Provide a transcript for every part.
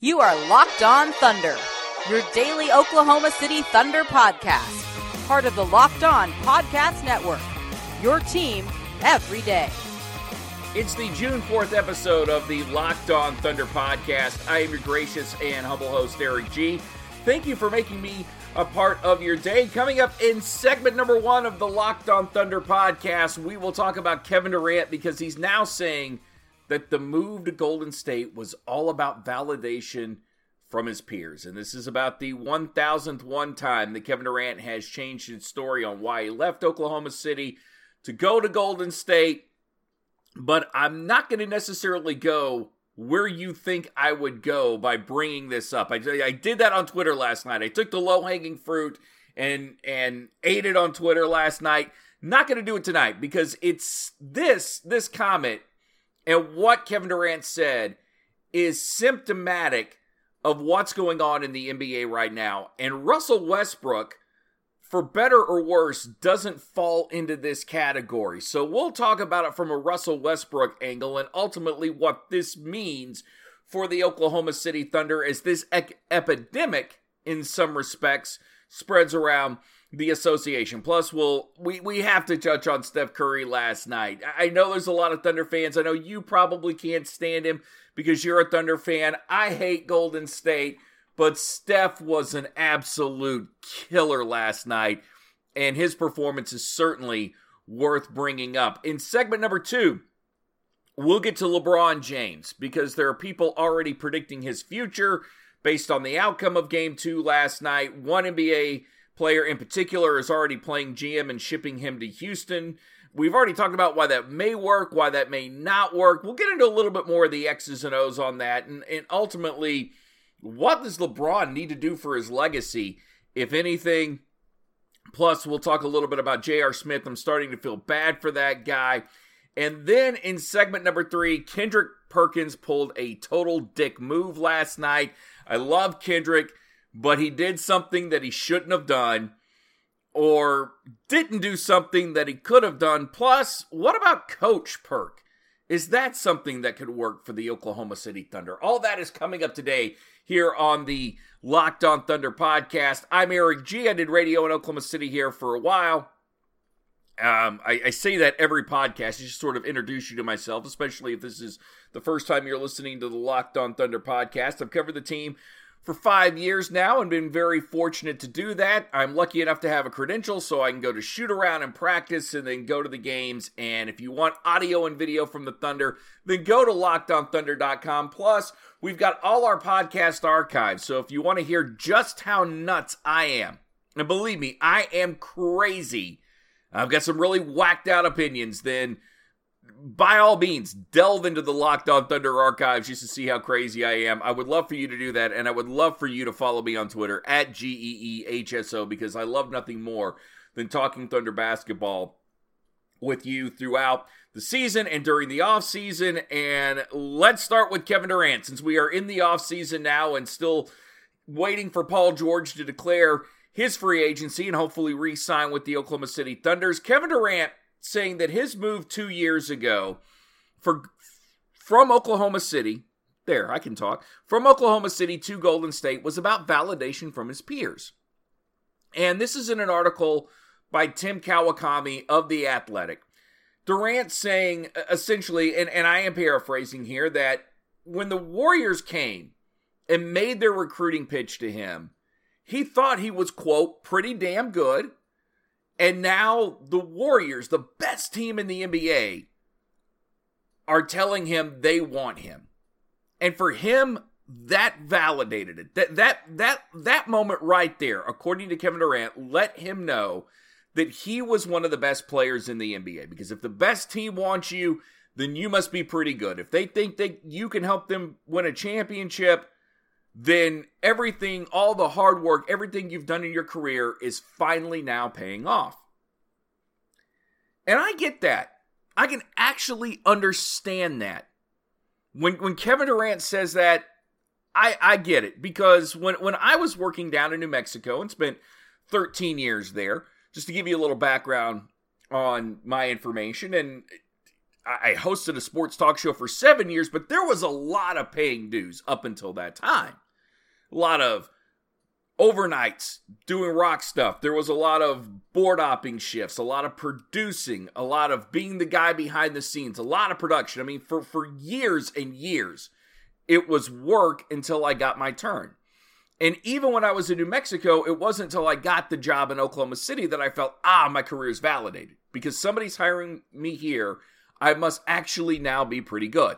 You are Locked On Thunder, your daily Oklahoma City Thunder podcast. Part of the Locked On Podcast Network, your team every day. It's the June 4th episode of the Locked On Thunder podcast. I am your gracious and humble host, Eric G. Thank you for making me a part of your day. Coming up in segment number 1 of the Locked On Thunder podcast, we will talk about Kevin Durant because he's now saying that the move to Golden State was all about validation from his peers. And this is about the 1,000th one time that Kevin Durant has changed his story on why he left Oklahoma City to go to Golden State. But I'm not going to necessarily go where you think I would go by bringing this up. I did that on Twitter last night. I took the low-hanging fruit and ate it on Twitter last night. Not going to do it tonight because it's this comment and what Kevin Durant said is symptomatic of what's going on in the NBA right now. And Russell Westbrook, for better or worse, doesn't fall into this category. So we'll talk about it from a Russell Westbrook angle and ultimately what this means for the Oklahoma City Thunder as this epidemic, in some respects, spreads around the association. Plus, we have to touch on Steph Curry last night. I know there's a lot of Thunder fans. I know you probably can't stand him because you're a Thunder fan. I hate Golden State, but Steph was an absolute killer last night, and his performance is certainly worth bringing up. In segment number 2, we'll get to LeBron James because there are people already predicting his future based on the outcome of Game 2 last night. One NBA player in particular is already playing GM and shipping him to Houston. We've already talked about why that may work, why that may not work. We'll get into a little bit more of the X's and O's on that, and ultimately, what does LeBron need to do for his legacy, if anything? Plus, we'll talk a little bit about J.R. Smith. I'm starting to feel bad for that guy. And then in segment number 3, Kendrick Perkins pulled a total dick move last night. I love Kendrick, but he did something that he shouldn't have done or didn't do something that he could have done. Plus, what about Coach Perk? Is that something that could work for the Oklahoma City Thunder? All that is coming up today here on the Locked On Thunder podcast. I'm Eric G. I did radio in Oklahoma City here for a while. I say that every podcast to just sort of introduce you to myself, especially if this is the first time you're listening to the Locked On Thunder podcast. I've covered the team for 5 years now and been very fortunate to do that. I'm lucky enough to have a credential so I can go to shoot around and practice and then go to the games. And if you want audio and video from the Thunder, then go to LockedOnThunder.com. Plus, we've got all our podcast archives. So if you want to hear just how nuts I am, and believe me, I am crazy, I've got some really whacked out opinions, then by all means, delve into the Locked On Thunder archives just to see how crazy I am. I would love for you to do that, and I would love for you to follow me on Twitter at GEEHSO because I love nothing more than talking Thunder basketball with you throughout the season and during the offseason. And let's start with Kevin Durant, since we are in the offseason now and still waiting for Paul George to declare his free agency and hopefully re-sign with the Oklahoma City Thunders. Kevin Durant saying that his move 2 years ago from Oklahoma City, from Oklahoma City to Golden State was about validation from his peers. And this is in an article by Tim Kawakami of The Athletic. Durant saying essentially, and I am paraphrasing here, that when the Warriors came and made their recruiting pitch to him, he thought he was, quote, pretty damn good. And now the Warriors, the best team in the NBA, are telling him they want him. And for him, that validated it. That moment right there, according to Kevin Durant, let him know that he was one of the best players in the NBA. Because if the best team wants you, then you must be pretty good. If they think that you can help them win a championship, then everything, all the hard work, everything you've done in your career is finally now paying off. And I get that. I can actually understand that. When Kevin Durant says that, I get it. Because when I was working down in New Mexico and spent 13 years there, just to give you a little background on my information, and I hosted a sports talk show for 7 years, but there was a lot of paying dues up until that time. A lot of overnights doing rock stuff. There was a lot of board opping shifts, a lot of producing, a lot of being the guy behind the scenes, a lot of production. I mean, for years and years, it was work until I got my turn. And even when I was in New Mexico, it wasn't until I got the job in Oklahoma City that I felt, my career is validated. Because somebody's hiring me here, I must actually now be pretty good.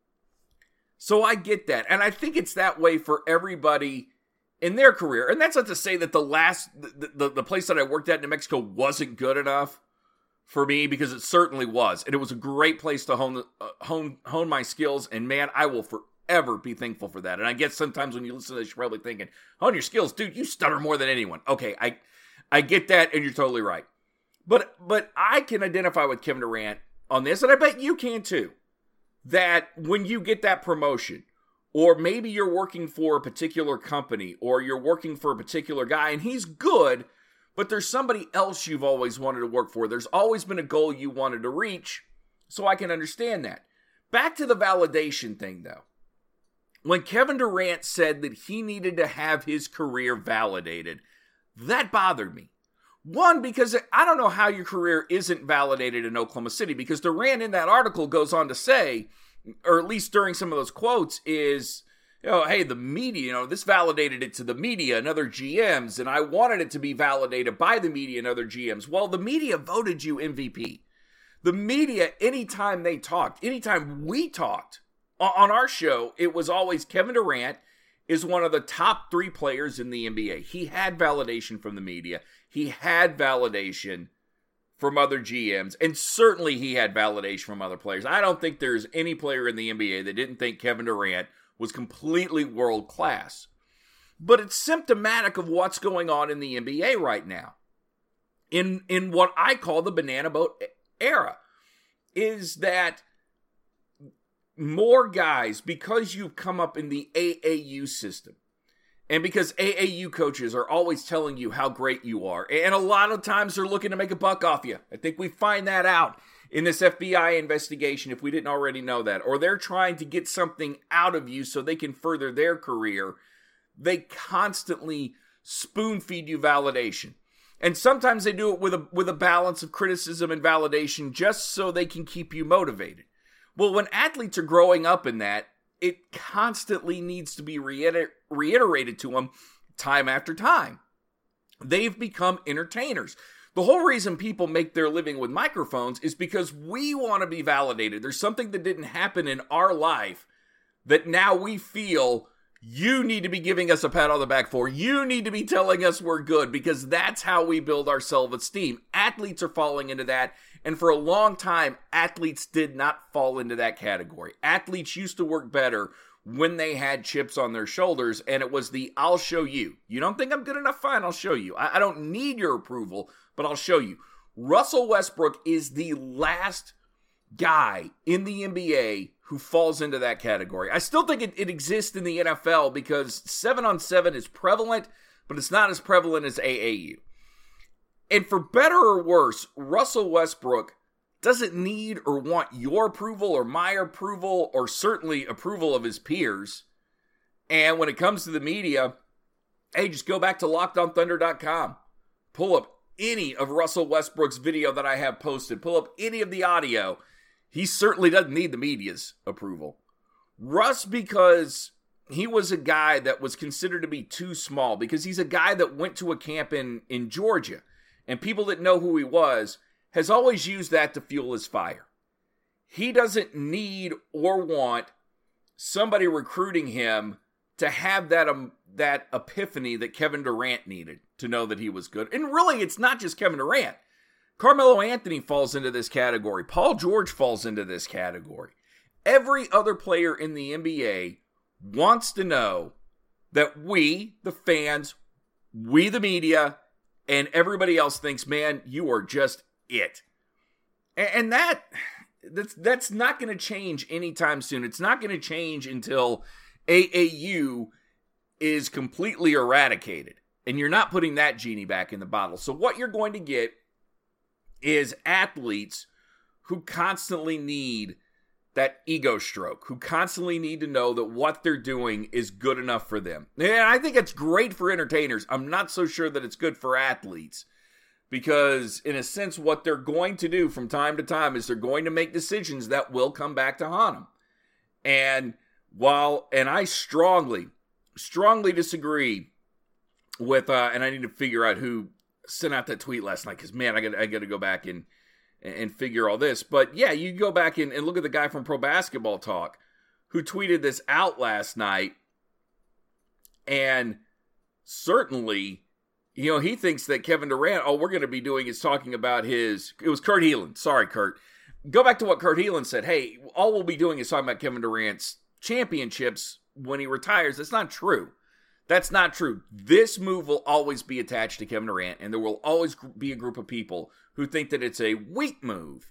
So I get that. And I think it's that way for everybody in their career. And that's not to say that the place that I worked at in New Mexico wasn't good enough for me, because it certainly was. And it was a great place to hone my skills. And man, I will forever be thankful for that. And I guess sometimes when you listen to this, you're probably thinking, hone your skills, dude, you stutter more than anyone. Okay, I get that, and you're totally right. But I can identify with Kevin Durant on this, and I bet you can too, that when you get that promotion, or maybe you're working for a particular company, or you're working for a particular guy, and he's good, but there's somebody else you've always wanted to work for. There's always been a goal you wanted to reach, so I can understand that. Back to the validation thing, though. When Kevin Durant said that he needed to have his career validated, that bothered me. One, because I don't know how your career isn't validated in Oklahoma City, because Durant in that article goes on to say, or at least during some of those quotes, is, hey, the media, this validated it to the media and other GMs, and I wanted it to be validated by the media and other GMs. Well, the media voted you MVP. The media, anytime we talked on our show, it was always Kevin Durant is one of the top 3 players in the NBA. He had validation from the media. He had validation from other GMs, and certainly he had validation from other players. I don't think there's any player in the NBA that didn't think Kevin Durant was completely world class. But it's symptomatic of what's going on in the NBA right now. In what I call the banana boat era, is that more guys, because you've come up in the AAU system, and because AAU coaches are always telling you how great you are, and a lot of times they're looking to make a buck off you. I think we find that out in this FBI investigation, if we didn't already know that. Or they're trying to get something out of you so they can further their career. They constantly spoon feed you validation. And sometimes they do it with a balance of criticism and validation just so they can keep you motivated. Well, when athletes are growing up in that, it constantly needs to be reiterated to them time after time. They've become entertainers. The whole reason people make their living with microphones is because we want to be validated. There's something that didn't happen in our life that now we feel you need to be giving us a pat on the back for. You need to be telling us we're good, because that's how we build our self-esteem. Athletes are falling into that. And for a long time, athletes did not fall into that category. Athletes used to work better when they had chips on their shoulders, and it was the I'll show you. You don't think I'm good enough? Fine, I'll show you. I don't need your approval, but I'll show you. Russell Westbrook is the last guy in the NBA who falls into that category. I still think it exists in the NFL because 7-on-7 is prevalent, but it's not as prevalent as AAU. And for better or worse, Russell Westbrook doesn't need or want your approval or my approval or certainly approval of his peers. And when it comes to the media, hey, just go back to LockedOnThunder.com. Pull up any of Russell Westbrook's video that I have posted. Pull up any of the audio. He certainly doesn't need the media's approval. Russ, because he was a guy that was considered to be too small, because he's a guy that went to a camp in Georgia, and people that know who he was has always used that to fuel his fire. He doesn't need or want somebody recruiting him to have that epiphany that Kevin Durant needed to know that he was good. And really, it's not just Kevin Durant. Carmelo Anthony falls into this category. Paul George falls into this category. Every other player in the NBA wants to know that we, the fans, we, the media, and everybody else thinks, man, you are just it. And that's not going to change anytime soon. It's not going to change until AAU is completely eradicated. And you're not putting that genie back in the bottle. So what you're going to get is athletes who constantly need that ego stroke, who constantly need to know that what they're doing is good enough for them. And I think it's great for entertainers. I'm not so sure that it's good for athletes, because in a sense, what they're going to do from time to time is they're going to make decisions that will come back to haunt them. And I strongly disagree with, and I need to figure out who sent out that tweet last night, because man, I got to go back and figure all this. But yeah, you go back and look at the guy from Pro Basketball Talk who tweeted this out last night. And certainly, he thinks that Kevin Durant, all we're going to be doing is talking about it was Kurt Helin. Sorry, Kurt. Go back to what Kurt Helin said. Hey, all we'll be doing is talking about Kevin Durant's championships when he retires. That's not true. That's not true. This move will always be attached to Kevin Durant, and there will always be a group of people who think that it's a weak move.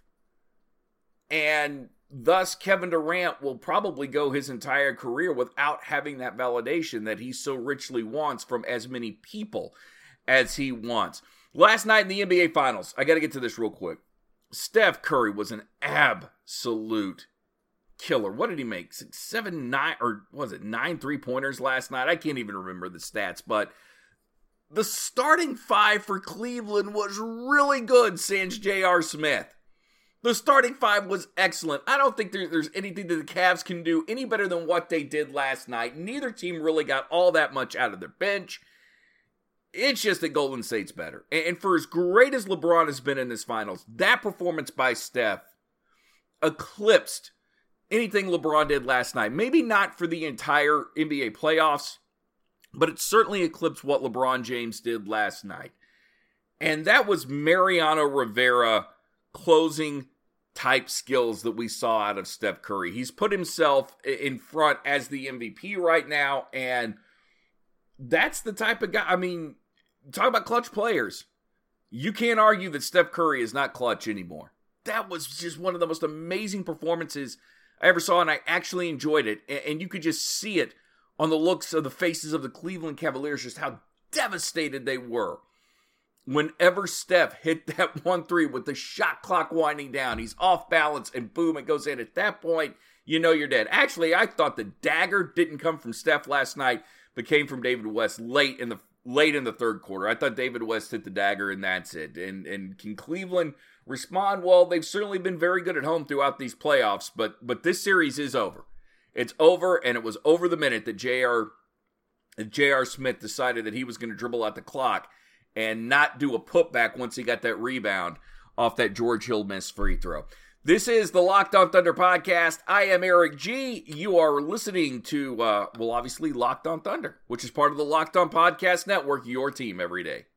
And thus, Kevin Durant will probably go his entire career without having that validation that he so richly wants from as many people as he wants. Last night in the NBA Finals, I got to get to this real quick. Steph Curry was an absolute killer. What did he make? 9 3-pointers last night? I can't even remember the stats, but the starting five for Cleveland was really good, sans J.R. Smith. The starting five was excellent. I don't think there's anything that the Cavs can do any better than what they did last night. Neither team really got all that much out of their bench. It's just that Golden State's better. And for as great as LeBron has been in this finals, that performance by Steph eclipsed anything LeBron did last night. Maybe not for the entire NBA playoffs, but it certainly eclipsed what LeBron James did last night. And that was Mariano Rivera closing type skills that we saw out of Steph Curry. He's put himself in front as the MVP right now, and that's the type of guy. I mean, talk about clutch players. You can't argue that Steph Curry is not clutch anymore. That was just one of the most amazing performances I ever saw, and I actually enjoyed it. And you could just see it on the looks of the faces of the Cleveland Cavaliers, just how devastated they were. Whenever Steph hit that 1-3 with the shot clock winding down, he's off balance, and boom, it goes in. At that point, you know you're dead. Actually, I thought the dagger didn't come from Steph last night, but came from David West late in the third quarter. I thought David West hit the dagger, and that's it. And can Cleveland respond? Well, they've certainly been very good at home throughout these playoffs, but this series is over. It's over, and it was over the minute that J.R. Smith decided that he was going to dribble out the clock and not do a putback once he got that rebound off that George Hill missed free throw. This is the Locked On Thunder podcast. I am Eric G. You are listening to, obviously Locked On Thunder, which is part of the Locked On Podcast Network, your team every day.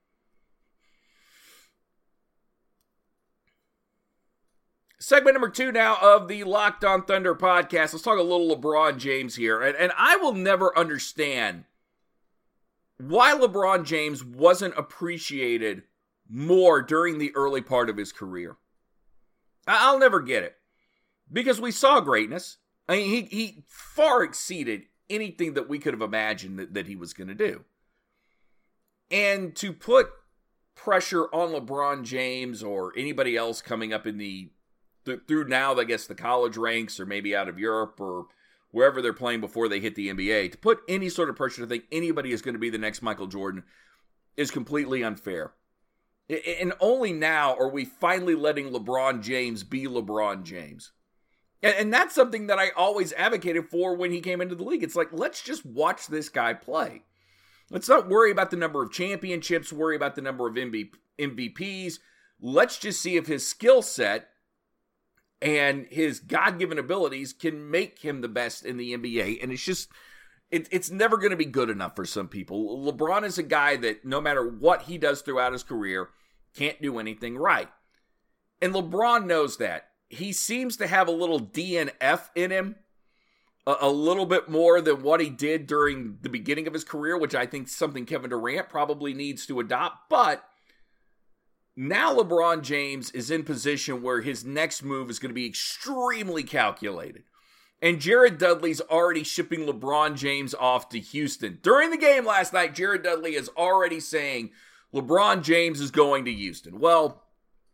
Segment number 2 now of the Locked On Thunder podcast. Let's talk a little LeBron James here. And I will never understand why LeBron James wasn't appreciated more during the early part of his career. I'll never get it. Because we saw greatness. I mean, he far exceeded anything that we could have imagined that he was going to do. And to put pressure on LeBron James or anybody else coming up in through now, I guess, the college ranks or maybe out of Europe or wherever they're playing before they hit the NBA, to put any sort of pressure to think anybody is going to be the next Michael Jordan is completely unfair. And only now are we finally letting LeBron James be LeBron James. And that's something that I always advocated for when he came into the league. It's like, let's just watch this guy play. Let's not worry about the number of championships, worry about the number of MVPs. Let's just see if his skill set and his God-given abilities can make him the best in the NBA. And it's just, it's never going to be good enough for some people. LeBron is a guy that no matter what he does throughout his career, can't do anything right. And LeBron knows that. He seems to have a little DNF in him, a little bit more than what he did during the beginning of his career, which I think is something Kevin Durant probably needs to adopt. But now LeBron James is in position where his next move is going to be extremely calculated. And Jared Dudley's already shipping LeBron James off to Houston. During the game last night, Jared Dudley is already saying LeBron James is going to Houston. Well,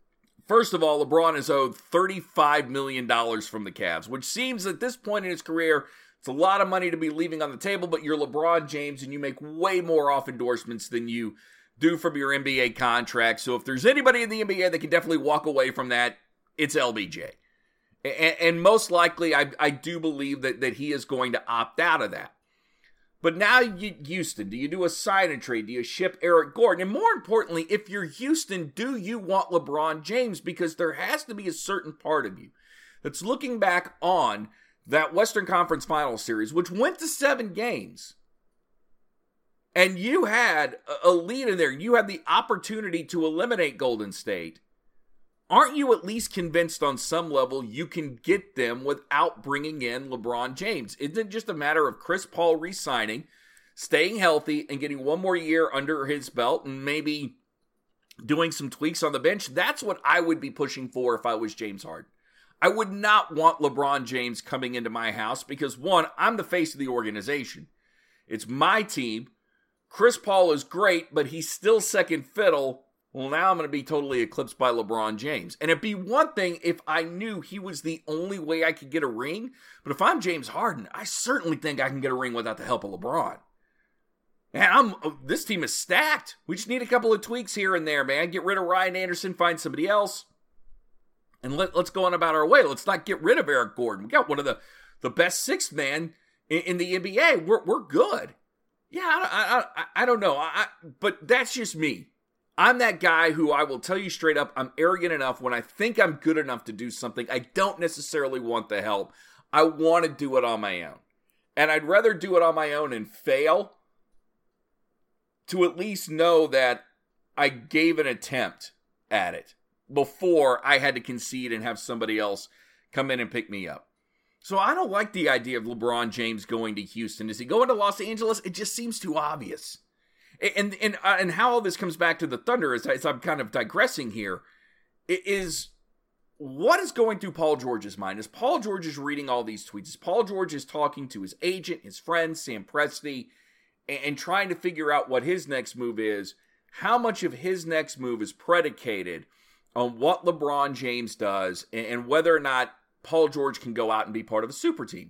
First of all, LeBron is owed $35 million from the Cavs, which seems at this point in his career, it's a lot of money to be leaving on the table, but you're LeBron James and you make way more off endorsements than you do from your NBA contract. So if there's anybody in the NBA that can definitely walk away from that, it's LBJ. And most likely, I do believe that he is going to opt out of that. But now, Houston, do you do a sign and trade? Do you ship Eric Gordon? And more importantly, if you're Houston, do you want LeBron James? Because there has to be a certain part of you that's looking back on that Western Conference Finals series, which went to 7 games. And you had a lead in there. You had the opportunity to eliminate Golden State. Aren't you at least convinced on some level you can get them without bringing in LeBron James? Isn't it just a matter of Chris Paul re-signing, staying healthy, and getting one more year under his belt and maybe doing some tweaks on the bench? That's what I would be pushing for if I was James Harden. I would not want LeBron James coming into my house because, one, I'm the face of the organization. It's my team. Chris Paul is great, but he's still second fiddle. Well, now I'm going to be totally eclipsed by LeBron James. And it'd be one thing if I knew he was the only way I could get a ring. But if I'm James Harden, I certainly think I can get a ring without the help of LeBron. Man, this team is stacked. We just need a couple of tweaks here and there, man. Get rid of Ryan Anderson, find somebody else. And let's go on about our way. Let's not get rid of Eric Gordon. We got one of the best sixth man in the NBA. We're good. Yeah, I don't know. But that's just me. I'm that guy who I will tell you straight up, I'm arrogant enough when I think I'm good enough to do something. I don't necessarily want the help. I want to do it on my own. And I'd rather do it on my own and fail to at least know that I gave an attempt at it before I had to concede and have somebody else come in and pick me up. So I don't like the idea of LeBron James going to Houston. Is he going to Los Angeles? It just seems too obvious. And how all this comes back to the Thunder, as I'm kind of digressing here, is what is going through Paul George's mind? As Paul George is reading all these tweets, as Paul George is talking to his agent, his friend, Sam Presti, and trying to figure out what his next move is, how much of his next move is predicated on what LeBron James does and whether or not Paul George can go out and be part of a super team.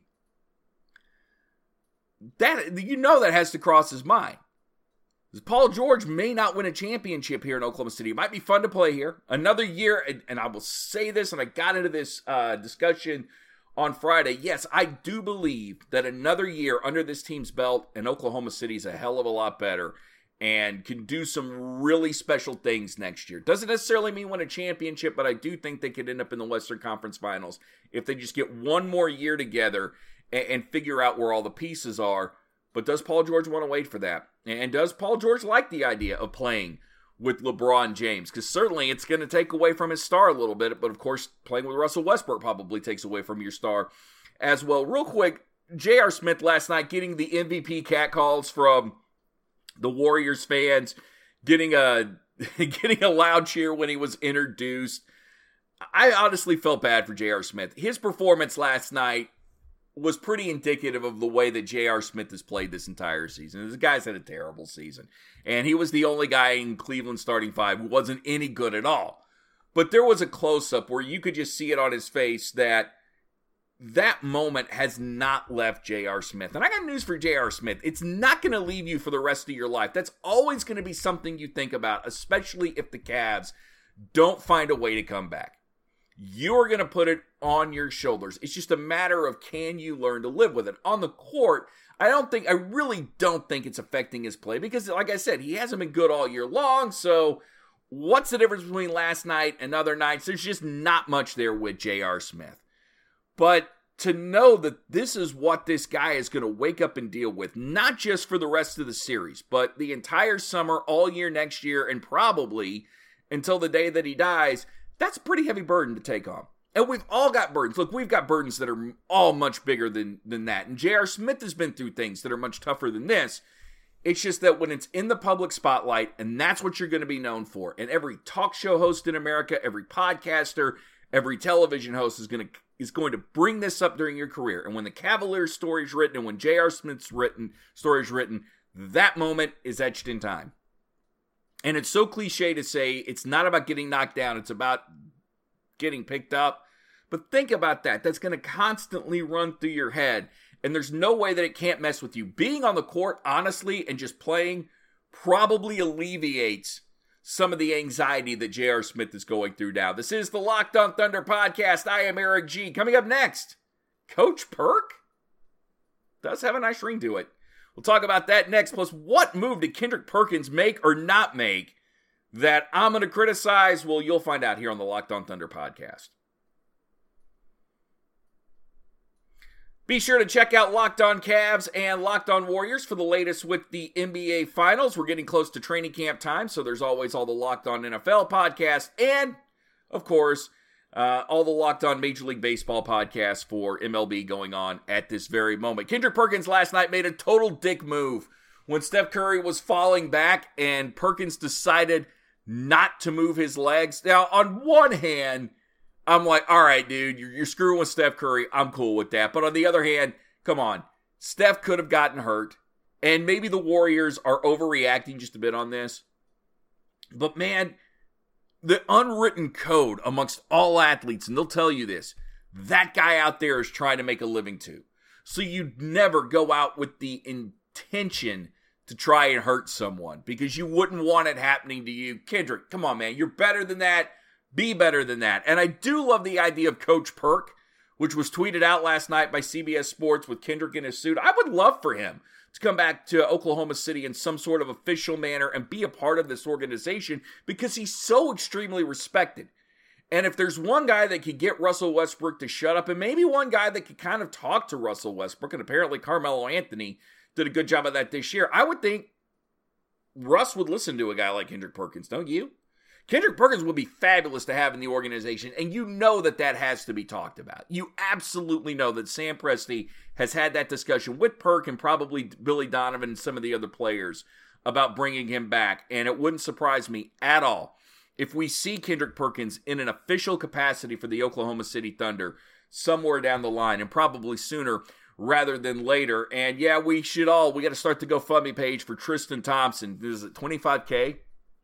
That has to cross his mind. Paul George may not win a championship here in Oklahoma City. It might be fun to play here. Another year, and I will say this, and I got into this discussion on Friday. Yes, I do believe that another year under this team's belt, and Oklahoma City is a hell of a lot better and can do some really special things next year. Doesn't necessarily mean win a championship, but I do think they could end up in the Western Conference Finals if they just get one more year together and figure out where all the pieces are. But does Paul George want to wait for that? And does Paul George like the idea of playing with LeBron James? Because certainly it's going to take away from his star a little bit. But of course, playing with Russell Westbrook probably takes away from your star as well. Real quick, J.R. Smith last night getting the MVP catcalls from the Warriors fans, getting a loud cheer when he was introduced. I honestly felt bad for J.R. Smith. His performance last night was pretty indicative of the way that J.R. Smith has played this entire season. This guy's had a terrible season. And he was the only guy in Cleveland starting five who wasn't any good at all. But there was a close-up where you could just see it on his face that moment has not left J.R. Smith. And I got news for J.R. Smith. It's not going to leave you for the rest of your life. That's always going to be something you think about, especially if the Cavs don't find a way to come back. You're going to put it on your shoulders. It's just a matter of can you learn to live with it. On the court, I really don't think it's affecting his play because, like I said, he hasn't been good all year long. So what's the difference between last night and other nights? There's just not much there with J.R. Smith. But to know that this is what this guy is going to wake up and deal with, not just for the rest of the series, but the entire summer, all year next year, and probably until the day that he dies, that's a pretty heavy burden to take on. And we've all got burdens. Look, we've got burdens that are all much bigger than that. And J.R. Smith has been through things that are much tougher than this. It's just that when it's in the public spotlight, and that's what you're going to be known for, and every talk show host in America, every podcaster, every television host is going to bring this up during your career. And when the Cavaliers story is written, and when J.R. Smith's story is written, that moment is etched in time. And it's so cliche to say it's not about getting knocked down. It's about getting picked up. But think about that. That's going to constantly run through your head. And there's no way that it can't mess with you. Being on the court, honestly, and just playing probably alleviates some of the anxiety that J.R. Smith is going through now. This is the Locked On Thunder podcast. I am Eric G. Coming up next, Coach Perk does have a nice ring to it. We'll talk about that next. Plus, what move did Kendrick Perkins make or not make that I'm going to criticize? Well, you'll find out here on the Locked On Thunder podcast. Be sure to check out Locked On Cavs and Locked On Warriors for the latest with the NBA Finals. We're getting close to training camp time, so there's always all the Locked On NFL podcasts and, of course, all the Locked On Major League Baseball podcasts for MLB going on at this very moment. Kendrick Perkins last night made a total dick move when Steph Curry was falling back and Perkins decided not to move his legs. Now, on one hand, I'm like, all right, dude, you're screwing with Steph Curry. I'm cool with that. But on the other hand, come on. Steph could have gotten hurt. And maybe the Warriors are overreacting just a bit on this. But man, the unwritten code amongst all athletes, and they'll tell you this, that guy out there is trying to make a living too. So you'd never go out with the intention to try and hurt someone because you wouldn't want it happening to you. Kendrick, come on, man. You're better than that. Be better than that. And I do love the idea of Coach Perk, which was tweeted out last night by CBS Sports with Kendrick in his suit. I would love for him to come back to Oklahoma City in some sort of official manner and be a part of this organization because he's so extremely respected. And if there's one guy that could get Russell Westbrook to shut up and maybe one guy that could kind of talk to Russell Westbrook, and apparently Carmelo Anthony did a good job of that this year, I would think Russ would listen to a guy like Kendrick Perkins, don't you? Kendrick Perkins would be fabulous to have in the organization, and you know that has to be talked about. You absolutely know that Sam Presti has had that discussion with Perk and probably Billy Donovan and some of the other players about bringing him back, and it wouldn't surprise me at all if we see Kendrick Perkins in an official capacity for the Oklahoma City Thunder somewhere down the line, and probably sooner rather than later. And yeah, we got to start the GoFundMe page for Tristan Thompson. Is it $25K?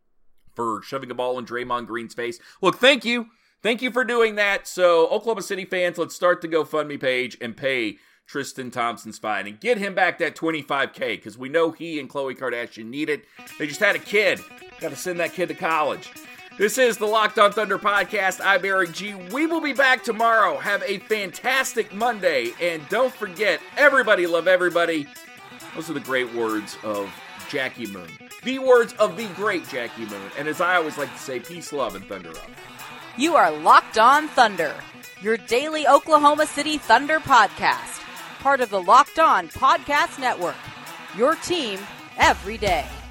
For shoving a ball in Draymond Green's face. Look, thank you. Thank you for doing that. So, Oklahoma City fans, let's start the GoFundMe page and pay Tristan Thompson's fine and get him back that $25K because we know he and Khloe Kardashian need it. They just had a kid. Got to send that kid to college. This is the Locked On Thunder podcast. I'm Eric G. We will be back tomorrow. Have a fantastic Monday. And don't forget, everybody love everybody. Those are the great words of Jackie Moon. The words of the great Jackie Moon. And as I always like to say, peace, love, and thunder up. You are Locked On Thunder, your daily Oklahoma City Thunder podcast. Part of the Locked On Podcast Network. Your team every day.